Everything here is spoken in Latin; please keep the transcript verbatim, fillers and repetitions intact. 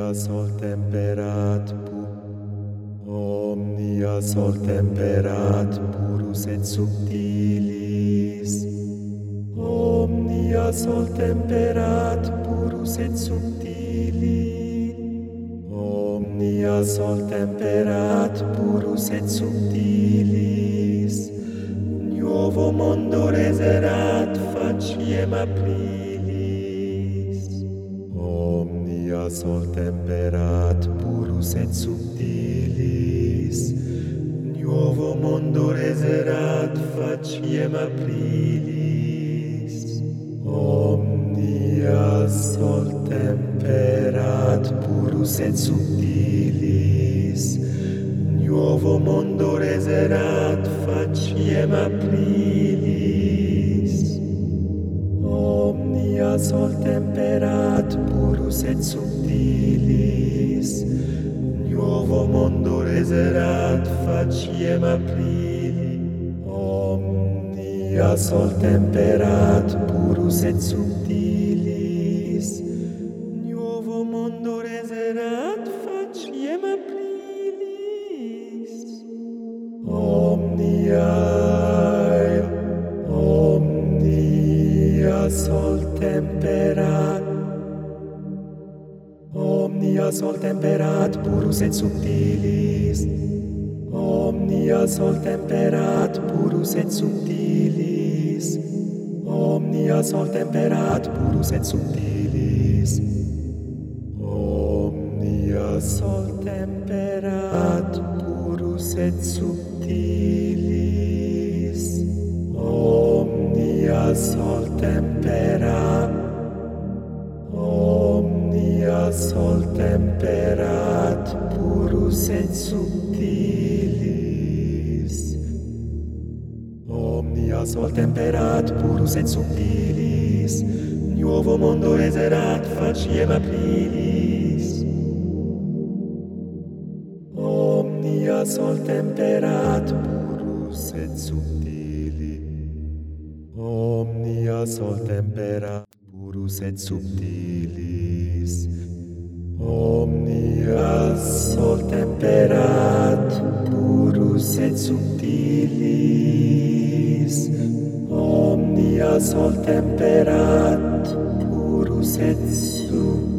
omnia sol temperat pu omnia sol temperat purus et subtilis omnia sol temperat purus et subtilis omnia sol temperat purus et subtilis nuovo mondo reserat faciem aprilis omnia sol temperat purus et subtilis nuovo mondo reserat faciem aprilis omnia sol temperat purus et subtilis nuovo mondo reserat faciem aprilis omnia sol temperat purus et subtilis nuovo mondo reserat faciem aprilis omnia sol temperat purus et subtilis nuovo mondo reserat faciem aprilis omnia omnia sol temperat omnia sol temperat purus et subtilis omnia sol temperat purus et subtilis omnia sol temperat purus et subtilis omnia sol temperat purus et subtilis omnia sol temperat omnia sol temperat purus et subtilis omnia sol temperat purus et subtilis nuovo mondo reserat faciem aprilis omnia sol temperat purus et subtilis omnia sol temperat purus et subtilis omnia sol temperat purus et subtilis omnia sol temperat purus et subtilis